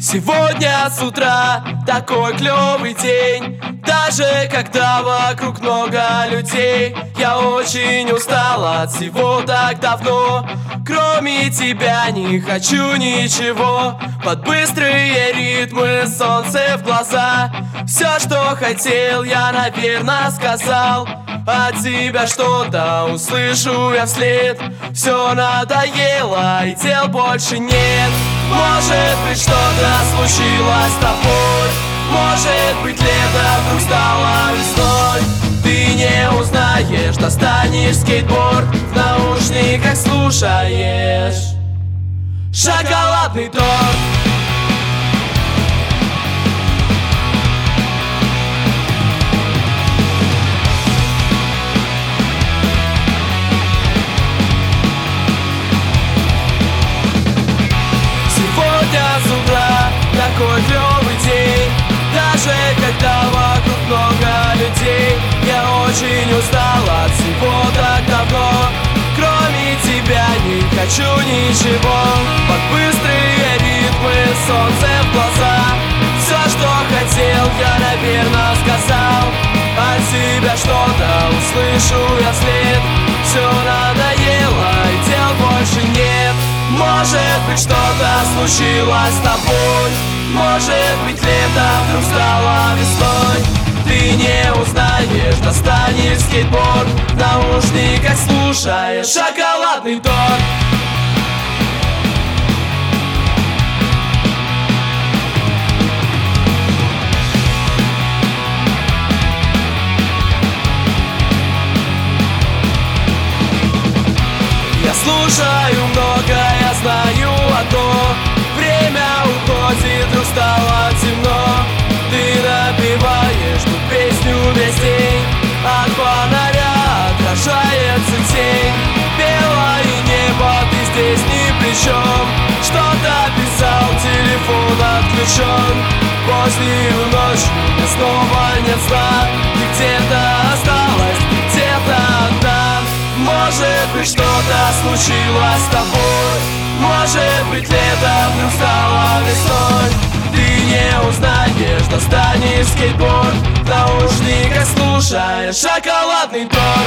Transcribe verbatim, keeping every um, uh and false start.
Сегодня с утра такой клёвый день, даже когда вокруг много людей. Я очень устал от всего так давно, кроме тебя не хочу ничего. Под быстрые ритмы, солнце в глаза, все, что хотел, я, наверное, сказал. От тебя что-то услышу я вслед. Все надоело и дел больше нет. Может быть, что-то случилось с тобой, может быть, лето вдруг стало весной. Ты не узнаешь, достанешь скейтборд, в наушниках слушаешь шоколадный торт. Такой клёвый день, даже когда вокруг много людей. Я очень устал от всего так давно, кроме тебя не хочу ничего. Под быстрые ритмы, солнце в глаза, все, что хотел, я, наверное, сказал. От тебя что-то услышу я вслед. Все надоело и дел больше нет. Может быть, что-то случилось с тобой, может быть, лето вдруг стало весной. Ты не узнаешь, достанешь скейтборд, в наушниках слушаешь шоколадный торт. Я слушаю много, я знаю одно: время уходит, вдруг стало темно. Ты напеваешь ту песню весь день, от фонаря отражается тень. Белое небо, ты здесь ни при чем. Что-то писал, телефон отключен. Позднюю ночь, мне снова нет сна. Ты где-то осталась, ты где-то одна. Может быть, что-то случилось с тобой, может быть, лето вдруг стало весной. Ты не узнаешь, достанешь скейтборд, в наушниках слушаешь шоколадный торт.